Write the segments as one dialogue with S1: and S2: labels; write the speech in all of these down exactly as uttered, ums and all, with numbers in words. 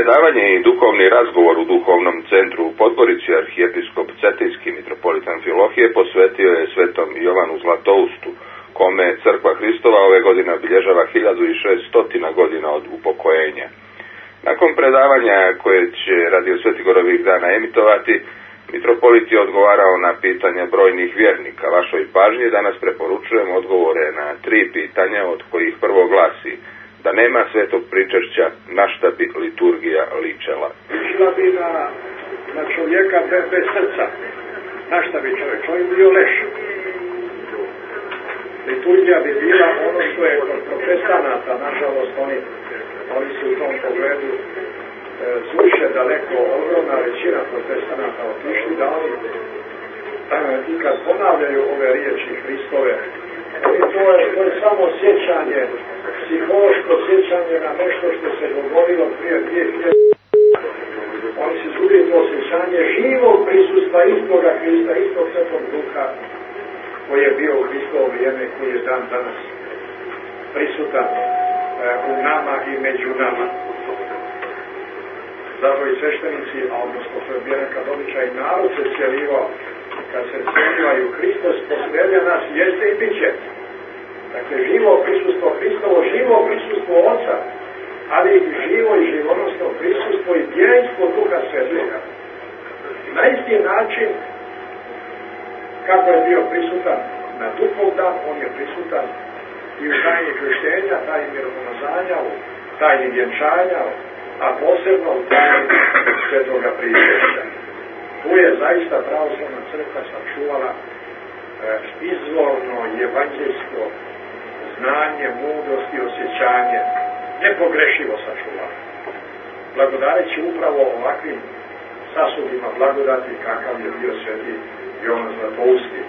S1: predavanje i duhovni razgovor u duhovnom centru u Podgorici arhijepiskop Cetinski mitropolit Amfilohije posvetio je svetom Jovanu Zlatoustu, kome Crkva Hristova ove godine obilježava hiljadu šesto godina od upokojenja. Nakon predavanja koje će Radio Svetigor ovih dana emitovati, mitropolit je odgovarao na pitanja brojnih vjernika. Vašoj pažnji danas preporučujem odgovore na tri pitanja, od kojih prvo glasi: da nema svetog pričešća, na šta bi liturgija ličela?
S2: Ličila bi na, na čovjeka bez, bez srca. Na šta bi čovjek? Čovjek bio leš. Liturgija bi bila ono što je kod protestanata, nažalost, oni, oni su u tom pogledu e, suše daleko, ogromna većina protestanata otišli, da oni e, i kad ponavljaju ove riječi Hristove, to je, to je samo sjećanje, psihološko sjećanje na nešto što se dogodilo prije dvije hiljade. Oni se izgubili to sjećanje živog prisustva istoga Hrista, istog Svetog Duha, koji je bio u Hristovo vrijeme, koji je dan danas prisutan e, u nama i među nama. Zato i sveštenici, a odnosno to je bio nekad običaj, narod se cijelivao. Kad se cijelivaju Hristos, posredlja nas jeste i bit će. Dakle, živo prisustvo Hristovo, živo prisustvo Oca, ali živo i živonosno prisustvo i djeljstvo Duha Svetoga. Na isti način, kako je bio prisutan na Duhov dan, on je prisutan i u tajni krštenja, tajni miropomazanja, u tajni vjenčanja, a posebno u tajni Svetoga pričešća. Tu je zaista pravoslavna crkva sačuvala e, izvorno evanđelsko znanje, mudrost i osjećanje, nepogrešivo sačuvala. Blagodareći upravo ovakvim sasudima blagodati kakav je bio sveti Jovan Zlatousti.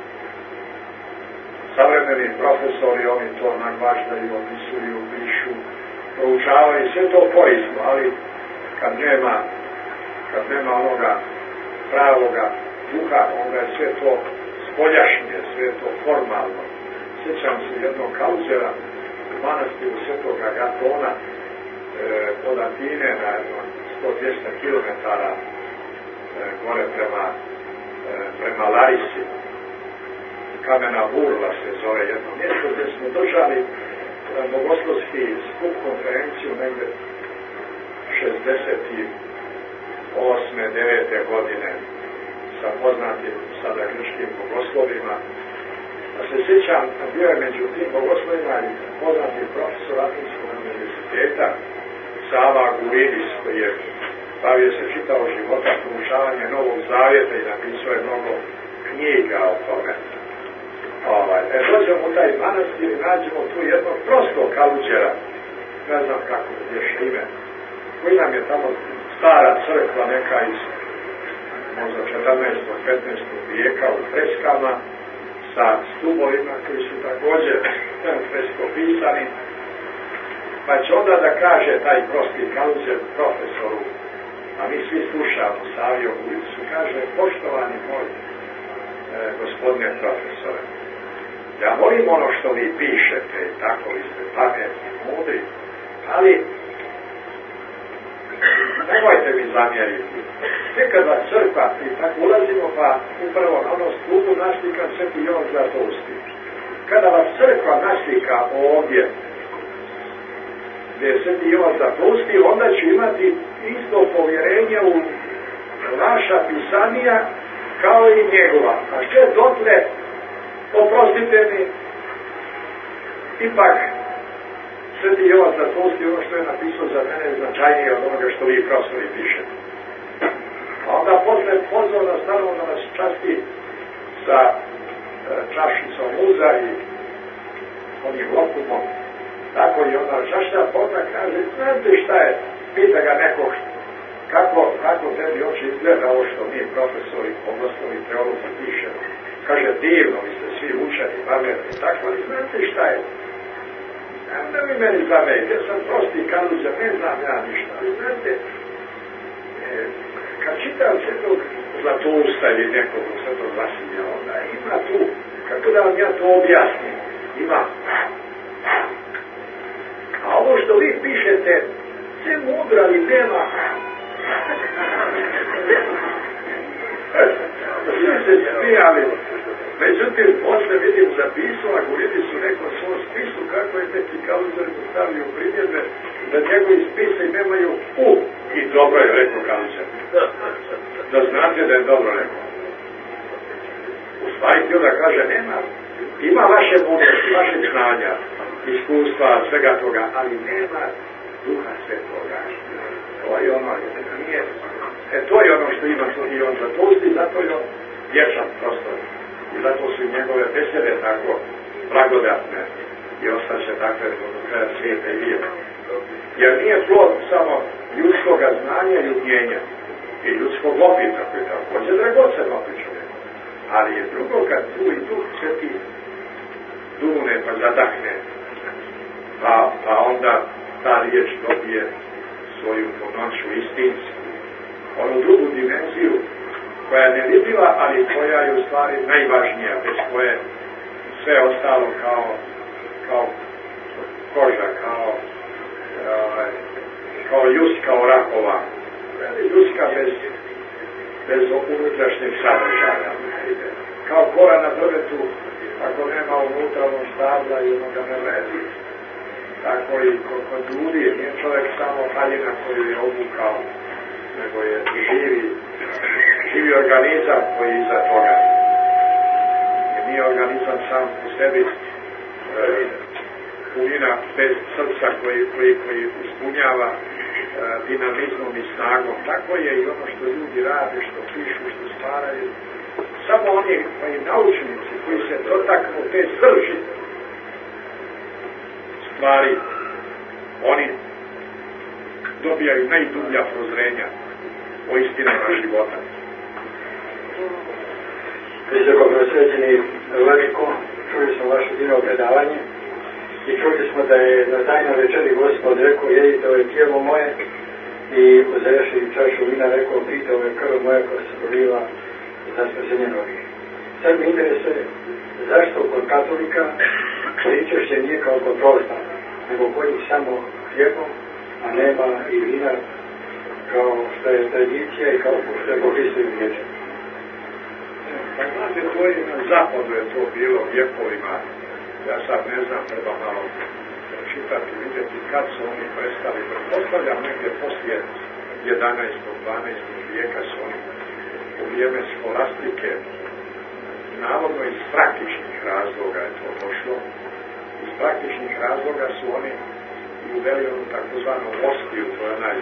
S2: Savremeni profesori, oni to naglašaju, opisuju, pišu, proučavaju, sve to korisno, ali kad nema, kad nema onoga pravoga duha, onda je sve to spoljašnje, sve to formalno. Sjećam se jednog kauzera u manastiru Svetog Agatona e, od Atine na sto do dvjesto kilometara e, gore prema, e, prema Larisi. Kamena Burla se zove jedno mjesto gdje smo držali e, bogoslovski skup, konferenciju negdje šezdeset osme devete godine sa poznatim sada grčkim bogoslovima. Da se sjećam, bio je među tim bogoslovima i poznati profesor Atinskog univerziteta Sava Gulidis, koji je bavio se čitao života, proučavanje Novog Zavjeta i napisao je mnogo knjiga o tome. Ovaj, e, dođemo u taj manastir i nađemo tu jednog prostog kaluđera, ne znam kako je ime, koji nam je tamo stara crkva neka iz možda četrnaestog petnaestog vijeka u freskama sa stubovima koji su također fresko pisani. Pa će onda da kaže taj prosti kaluđer profesoru, a mi svi slušamo Savio Gulicu, kaže: poštovani moj e, gospodine profesore, ja volim ono što vi pišete, tako li ste pametni, mudri, ali nemojte mi zamjeriti. Nekada crkva, i tako ulazimo, pa upravo na ono stupu naslika Sveti Jovan Zlatousti. Kada vas crkva naslika ovdje, gdje je Sveti Jovan Zlatousti, onda ću imati isto povjerenje u vaša pisanija kao i njegova. A što dotle, oprostite mi, ipak Sveti Jovan Zlatousti, ono što je napisao za mene, je značajnije od onoga što vi profesori pišete. A onda posle pozvao nas naravno da nas časti sa e, čašicom uza i onim lokumom. Tako i onda čašta potom kaže: znate šta je, pita ga nekog, kako, kako tebi oči izgleda ovo što mi profesori, oblasnovi teologi pišemo. Kaže: divno, vi ste svi učeni, pametni, tako, ali znate šta je? Ne mi meni zamejte, ja sam prosti kaluđer, ne znam ja ništa, ali znate, e, kad čitam Svetog Zlatousta ili nekog Svetog Vasilija, onda ima tu, kako da vam ja to objasnim, ima. A ovo što vi pišete, sve mudro, ali nema Međutim, posle vidim zapisao, ako vidi su nekom svom spisu, kako je neki Kaluzer postavio primjedbe, da njegovi spise nemaju u. I dobro je rekao Kaluzer. Da znate da je dobro rekao. U stvari htio da kaže, nema. Ima vaše mudrosti, vaše znanja, iskustva, svega toga, ali nema Duha Svetoga. To je ono, nije. E to je ono što ima i on zatosti, zato je on vječan prostor. I zato su i njegove besede tako blagodatne i ostaće takve do kraja svijeta i vijeka. Jer nije plod samo ljudskog znanja i umjenja i ljudskog opita, koji je također dragocen opit čovjek. Ali je drugo kad tu i Duh Sveti dune pa zadahne, pa, pa onda ta riječ dobije svoju ponoću istinsku, onu drugu dimenziju koja je nevidljiva, ali koja je u stvari najvažnija, bez koje sve ostalo kao, kao koža, kao, kao ljuska orahova, ljuska bez, bez unutrašnjeg sadržaja. Kao kora na drvetu, ako nema unutra onog stabla i onoga ne ledi. Tako i kod ljudi nije čovjek samo haljina koju je obukao, nego je živi, živi organizam koji je iza toga. Jer nije organizam sam u sebi e, punina bez srca koji, koji, koji ispunjava e, dinamizmom i snagom. Tako je i ono što ljudi rade, što pišu, što stvaraju. Samo oni koji naučnici koji se dotaknu te srži stvari, oni dobijaju najdublja prozrenja o istinama života.
S3: Visoko prosvećeni Vladiko, čuli smo vaše divno predavanje i čuli smo da je na tajnoj večeri Gospod rekao, jedite ovo tijelo moje, i uzevši čašu vina rekao, pijte ovo krv moja koja se proliva za spasenje mnogih. Sad mi interesuje, zašto kod katolika pričešće nije kao kod pravoslavnih, nego koji samo hljebom, a nema i vina kao što je tradicija i kao što je po Hristovim riječima.
S2: Pa znate, to je na zapadu je to bilo vjekovima. Ja sad ne znam, treba malo čitati, vidjeti kad su oni prestali. Pretpostavljam negdje poslije jedanaestog dvanaestog vijeka su oni u vrijeme skolastike, navodno iz praktičnih razloga je to došlo. Iz praktičnih razloga su oni uveli onu takozvanu ostiju, to je onaj,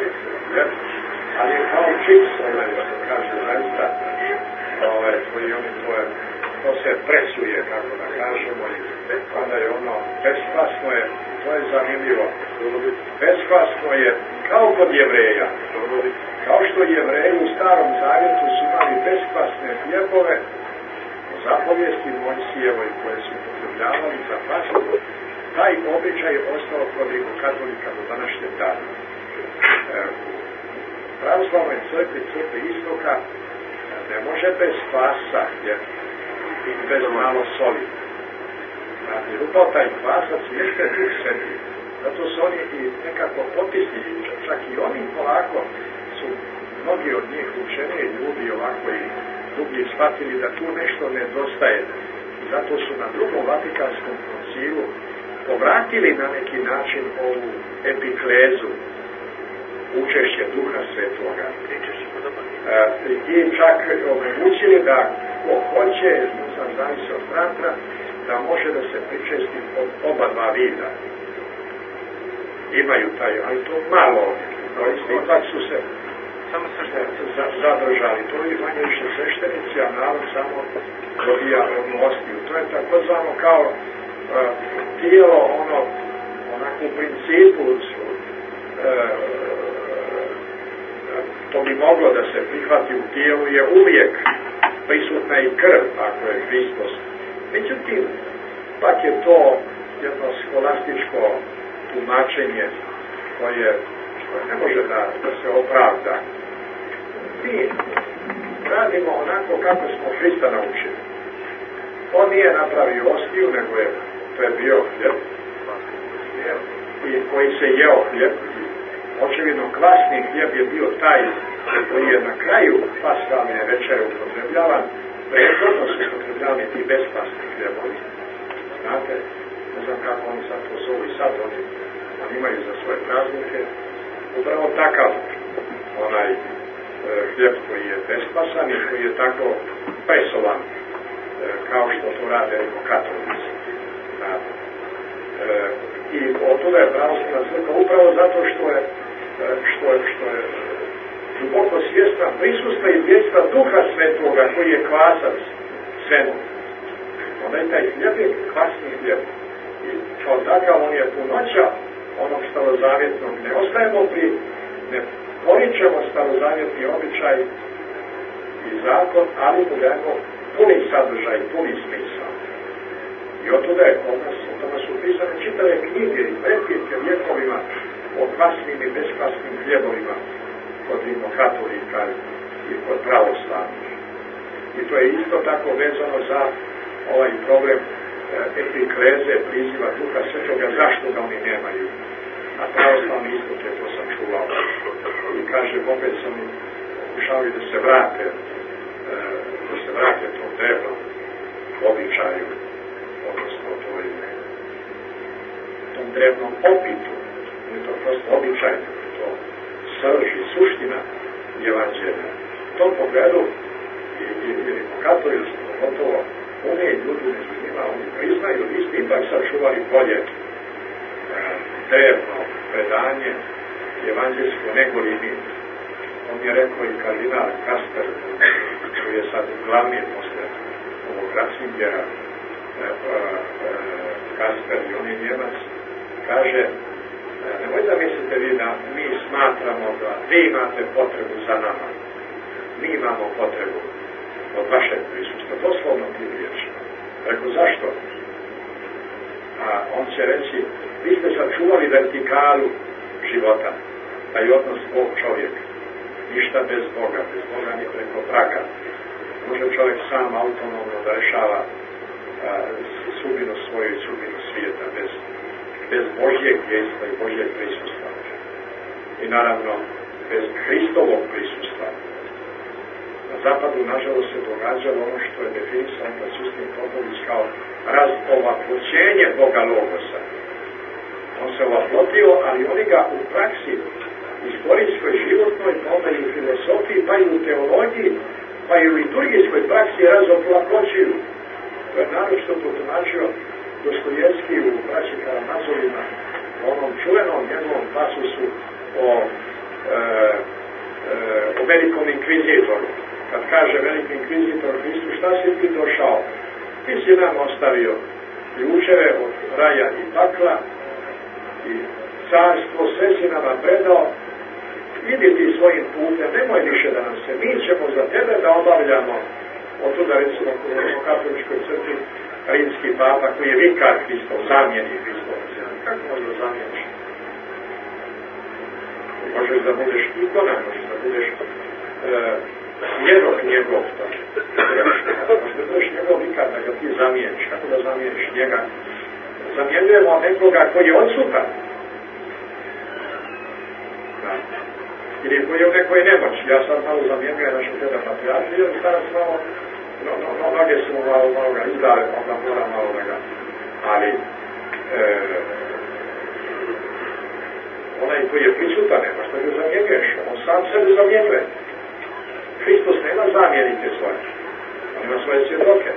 S2: ali je kao čips, onaj, što kaže, zaista, ovaj, koji oni, to je, to se presuje, kako da kažemo, i onda je ono, beskvasno je, to je zanimljivo, beskvasno je kao kod Jevreja, kao što Jevreji u Starom Zavjetu su imali beskvasne hljebove, zapovijesti Mojsijevoj koje su upotrebljavali za pastu, taj običaj je ostao kod katolika do današnjeg dana. E, u pravoslavnoj crkvi, crkvi istoka, ne može bez kvasa i bez malo soli. Jer upravo taj kvasac jeste Duh Sveti. Zato su oni i nekako potisni, čak i oni polako su mnogi od njih učeni ljudi ovako i drugi shvatili da tu nešto nedostaje. I zato su na drugom Vatikanskom koncilu povratili na neki način ovu epiklezu, učešće Duha Svetoga. E, I čak omogućili da ko hoće, ne znam, zavisi od bratra, da može da se pričesti od oba dva vida. Imaju taj, ali to malo, ali ipak su se samo zadržali. To je manje više sveštenici, a narod samo dobija onu ostiju. To je takozvano kao uh, tijelo, ono, onako u principu, uh, to bi moglo da se prihvati u tijelu, je uvijek prisutna i krv, ako je Hristos. Međutim, pak je to jedno skolastičko tumačenje koje, koje ne može da, da se opravda. Mi radimo onako kako smo Hrista naučili. On nije napravio ostiju, nego je, to je bio hljeb, i koji se jeo hljeb. Očevidno kvasni hljeb je bio taj koji je na kraju paskalne večere upotrebljavan, prethodno su upotrebljavani ti bespasni hljebovi. Znate, ne znam kako oni sad to zovu i sad oni, oni imaju za svoje praznike upravo takav onaj e, hljeb koji je bespasan i koji je tako presovan e, kao što to rade katolici. Znate. E, I otuda je pravoslavna crkva upravo zato što je što je, što je duboko svjesna prisustva i dječstva Duha Svetoga koji je kvasac svemu. Onda je taj hljeb je kvasni hljeb. I kao takav on je punoća onog starozavjetnog. Ne ostajemo pri, ne poričemo starozavjetni običaj i zakon, ali mu dajemo puni sadržaj, puni smisao. I otuda je kod nas, od toga su pisane čitave knjige i pretpitke vjekovima o kvasnim i beskvasnim hljebovima kod rimokatolika i kod pravoslavnih. I to je isto tako vezano za ovaj problem e, epikleze, priziva Duha Svetoga, zašto ga oni nemaju. A pravoslavni isto je, to sam čuvao. I kaže, opet sam pokušavaju da se vrate, e, da se vrate tom drevnom običaju, odnosno toj, tom drevnom opitu. Je to prosto običaj, to srž i suština evanđelja. U tom pogledu i, i, i katolici, gotovo one ljudi među njima, oni priznaju, vi ste ipak sačuvali bolje e, drevno predanje evanđelsko nego li mi. On je rekao i kardinal Kasper, koji je sad glavni posle ovog Ratzingera, e, e, e, Kasper i on je Njemac, kaže, nemoj da mislite vi da mi smatramo da vi imate potrebu za nama. Mi imamo potrebu od vašeg prisustva, doslovno tim riječima. Rekao, zašto? A on će reći, vi ste sačuvali vertikalu života, taj odnos Bog čovjek. Ništa bez Boga, bez Boga ni preko praga. Može čovjek sam autonomno da rešava a, sudbinu svoju i sudbinu svijeta bez bez Božjeg djejstva i Božjeg prisustva. I naravno, bez Hristovog prisustva. Na zapadu, nažalost, se događalo ono što je definisano da Sustin Popović kao razovaploćenje Boga Logosa. On se ovaplotio, ali oni ga u praksi, istorijskoj, životnoj, pa onda i u filosofiji, pa i u teologiji, pa i u liturgijskoj praksi razovaploćuju. To je naročito potumačio Dostojevski u braći Karamazovima, u onom čuvenom njegovom pasusu o, e, e, o velikom inkvizitoru. Kad kaže veliki inkvizitor Hristu, šta si ti došao? Ti si nam ostavio ključeve od raja i pakla i carstvo, sve si nama predao, idi ti svojim putem, nemoj više da nam se, mi ćemo za tebe da obavljamo. Od tuda recimo u katoličkoj crkvi rimski papa koji je vikar Hristov, zamjeni Hristov. Kako možeš da zamijeniš? Možeš da budeš ikona, možeš da budeš svjedok njegov. Možeš da budeš njegov vikar, da ga ti zamijeniš. Kako da zamijeniš njega? Zamjenjujemo nekoga koji je odsutan. Ili koji je u nekoj nemoći. Ja sad malo zamjenjujem našu teda patrijarhiju, jer stara se malo, no, no, no, noge su malo, malo ga izdale, onda mora malo da ga, ali e, onaj koji je prisutan, nema što ga zamjenjuješ, on sam sebe zamjenjuje. Hristos nema zamjenike svoje, on ima svoje svjedoke.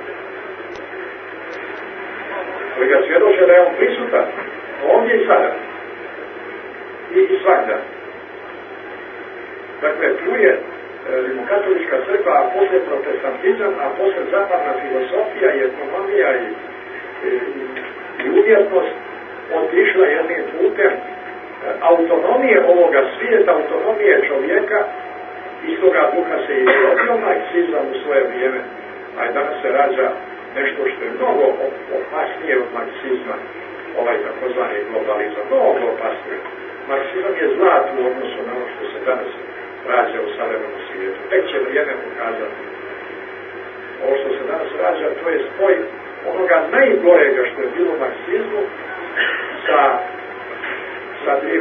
S2: Koji ga svjedoče da je on prisutan, ovdje i sada, i, i svakda. Dakle, tu je e, rimokatolička crkva, a posle protestantizam, a posle zapadna filosofija i ekonomija i, i, i uvjetnost otišla jednim putem e, autonomije ovoga svijeta, autonomije čovjeka, iz toga duha se izrodio marksizam u svoje vrijeme, a i danas se rađa nešto što je mnogo opasnije od marksizma, ovaj takozvani globalizam, mnogo opasnije. Marksizam je zlat u odnosu na ono što se danas rađa u savremenom svijetu. Tek će vrijeme pokazati. Ovo što se danas rađa, to je spoj onoga najgorega što je bilo u marksizmu sa, sa tim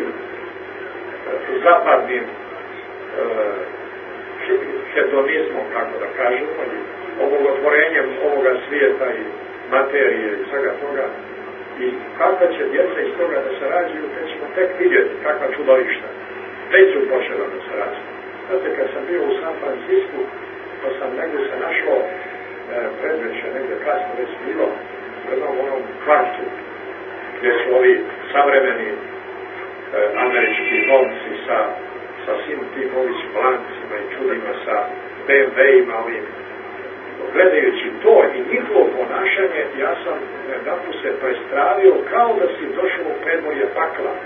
S2: zapadnim e, hedonizmom, kako da kažemo, obogotvorenjem ovoga svijeta i materije i svega toga. I kakva će djeca iz toga da se rađaju, te ćemo tek vidjeti kakva čudovišta. Već su počela da se rađaju. Znate, kad sam bio u San Francisku, pa sam negdje se našao e, predveče, negdje kasno već bilo, u jednom onom kvartu, gdje su ovi savremeni e, američki momci sa, sa svim tim ovim blancima i čudima, sa B M W-ima ovim. Gledajući to i njihovo ponašanje, ja sam jedanput se prestravio kao da si došao u predvorje pakla.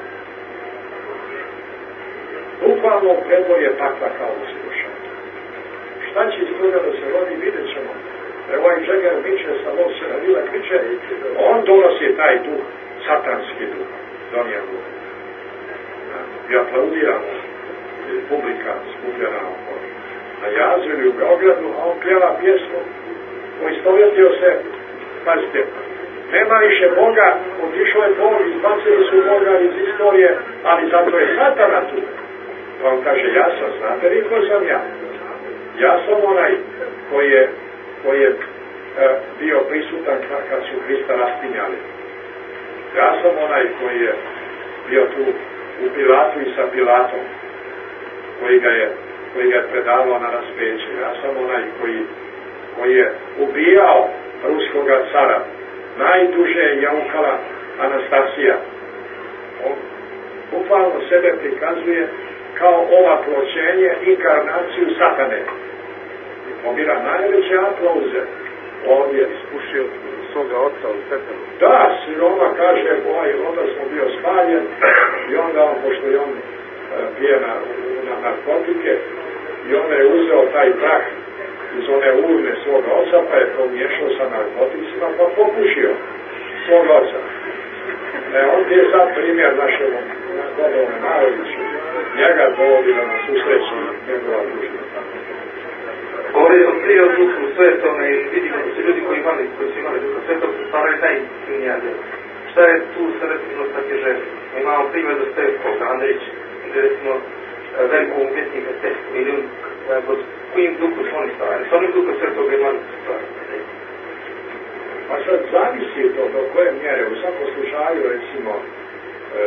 S2: Bukvalno u predvorje pakla kao da si došao. Šta će iz toga da se rodi, vidjet ćemo. Evo ovaj Džeger Miče sa Losera Vila Kriče, on donosi taj duh, satanski duh, donijemo. I aplaudiramo, publika skupljena oko na Jazu ili u Beogradu, a on pjeva pjesmu, poistovjetio se, pazite, nema više Boga, otišao je Bog, izbacili su Boga iz istorije, ali zato je Satana tu. Pa on kaže, ja sam, znate li ko sam ja? Ja sam onaj koji je, koji je e, bio prisutan kad su Hrista raspinjali. Ja sam onaj koji je bio tu u Pilatu i sa Pilatom, koji ga je koji ga je predavao na raspeće. Ja sam onaj koji, koji je ubijao ruskoga cara. Najduže je jaukala Anastasija. On bukvalno sebe prikazuje kao ovaploćenje, inkarnaciju satane. I pobira najveće aplauze. Ovdje ispušio svoga oca u pepelu. Da, siroma kaže, ovaj, onda smo bio spaljen i onda on, pošto je on pije na, na narkotike, i on je uzeo taj prah iz one urne svoga oca, pa je pomiješao sa narkoticima, pa popušio svoga oca. E, on ti je sad primjer našemu Godovne Maroviću. Njega dovodi da nas usreći njegova dužna.
S4: Govori o prije o duhu svetome i vidimo da su ljudi koji imali, koji su imali duha svetog, stvaraju najinfinijade. Šta je tu sredstvenost takve žene? Imamo primjer do Stevkoga, Andrić, gdje recimo velikog umjetnika Stevko, ili on, pod kojim duhu su oni stvarali? S onim duhom svetoga imali su stvarali.
S2: Pa sad zavisi to do koje mjere. U svakom slučaju, recimo, e, e,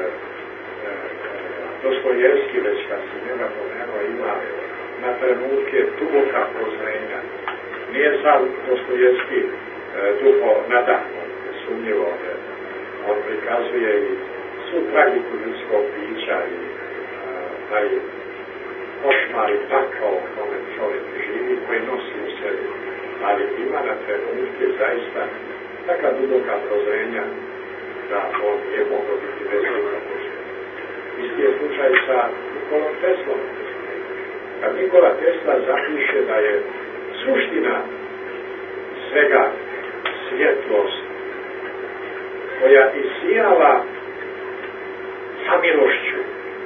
S2: Dostojevski, već kad se njega pomenuo, ima na trenutke duboka prozrenja. Nije sam Dostojevski e, duho nadahnut, sumnjivo, on prikazuje i svu tragiku ljudskog bića i taj košmar i pakao u kome čovjek živi, koji nosi u sebi. Ali ima na trenutke zaista taka duboka prozrenja da on je mogao biti bez duha Božja. Isti je slučaj sa Nikolom Teslom. Kad Nikola Tesla zapiše da je suština svega svjetlost koja isijala sa milošću.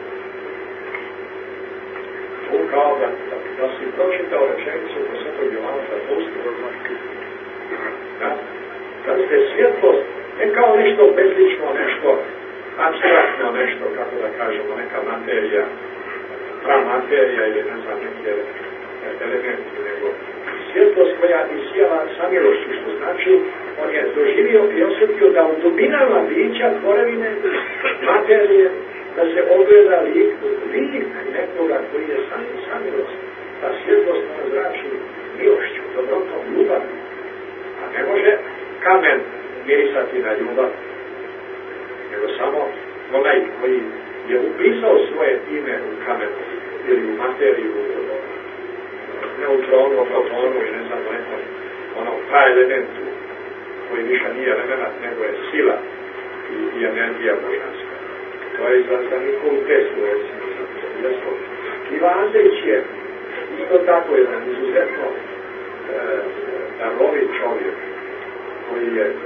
S2: On kao da, da, da si pročitao rečenicu po Svetog Jovana Zlatoustu. Da? Da ste svjetlost, ne kao nešto bezlično, nešto apstraktno, nešto, kako da kažemo, neka materija, pramaterija ili ne znam, neke elementi, nego svjetlost koja isijala sa milošću, što znači on je doživio i osjetio da u dubinama bića tvorevine materije da se ogleda lik, lik nekoga koji je sam i samilost. Ta svjetlost ona zrači milošću, dobrotom, ljubav. A ne može kamen mirisati na ljubav. Nego samo onaj koji je upisao svoje ime u kamenu ili u materiju, neutronu, protonu i ne znam nekom, ono taj elementu koji više nije element, nego je sila i, i energija božanska. To je za, za Nikolu Teslu, recimo. Ivan Andrić je isto tako jedan izuzetno e, darovit čovjek koji je e,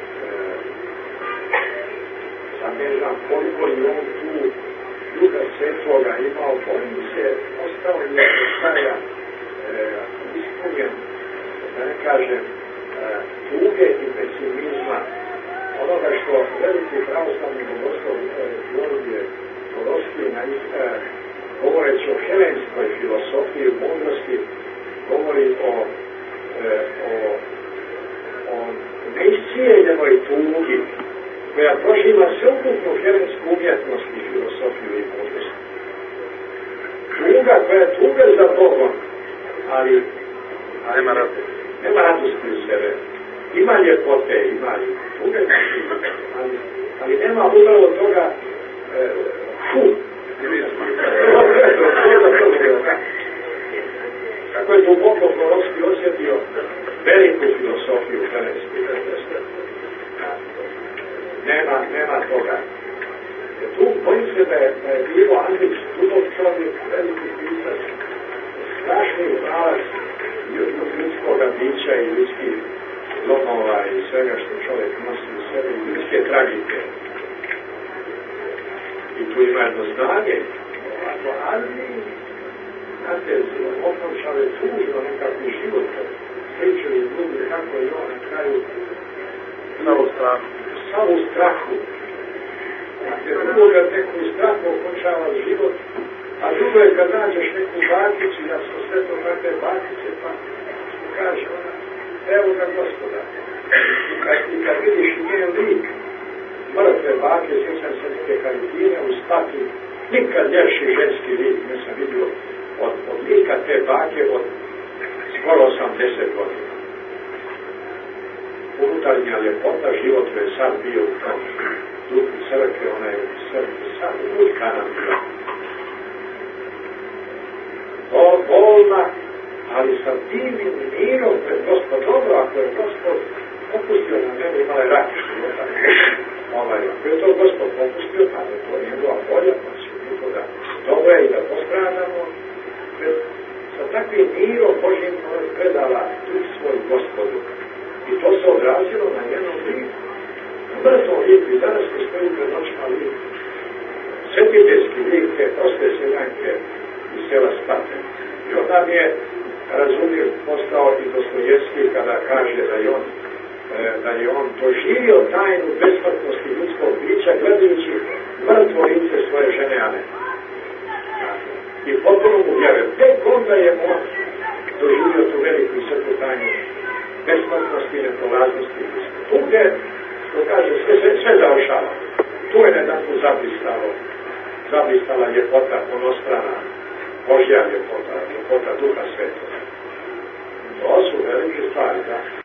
S2: sad ne znam koliko je on tu duha svetoga imao, bojim se ostao je do kraja e, ispunjen, da ne kažem, e, tuge i pesimizma, onoga što veliki pravoslavni bogoslov Georgije Gorovski govoreći o helenskoj filosofiji, mudrosti, govori o, o o, o neiscijeljenoj tugi koja proživa sveukupnu herensku umjetnost i filosofiju i mudrost. Tuga koja je tuga za Bogom, ali, ali nema radosti. Nema radosti u sebe. Ima ljepote, ima tuge, ali, ali nema upravo toga e, fu. Kako je duboko Borovski osjetio veliku filosofiju herenske. Nema, nema toga. Tu bojim se da je, da je bilo Andrić dubok čovjek, veliki pisac, strašni pravac ljudskog bića i ljudskih domova i svega što čovjek nosi u sebi, i ljudske tragike. I tu ima jedno znanje, ovako, ali znate, okončale tužno nekakvi život, pričali ljudi kako je on na kraju samo u strahu. Samo u strahu. Znate, drugoga neku strahu okončava život, a drugo je kad nađeš neku bakicu, ja sam sve to na te bakice, pa kaže ona, evo ga Gospoda. I kad, i kad vidiš njen lik, mrtve bake, sjećam se neke karitine u stati, nikad ljepši ženski lik nisam vidio od, od lika te bake od skoro osamdeset godina. Unutarnja ljepota života je sad bio u tom duhu crkve, ona je u crkvi sad utkana bila. O, bolna, ali sa divnim mirom pred Gospod. Dobro, ako je Gospod popustio na mene, imala je rak života. Ovaj, ako je to Gospod popustio, tada je to njegova volja, pa će nikoga dobro je i da postradamo. Sa takvim mirom Božim predala duh svoj Gospodu. I to se odrazilo na njenom liku. Na mrtvom liku i danas ne stoji pred očima lik. Svetiteljski lik te proste seljanke iz sela Spate. I onda mi je razumio postao i Dostojevski kada kaže da je on da je on doživio tajnu besmrtnosti ljudskog bića gledajući mrtvo lice svoje žene Ane. I potpuno mu vjeruje. Tek onda je on doživio tu veliku i svetu tajnu besmrtnosti i neprolaznosti. Tu gdje, što kaže, sve, sve, sve završava. Tu je jedan tu zablistalo, zablistala ljepota onostrana, Božja ljepota, ljepota Duha Svetoga. To su velike stvari, da.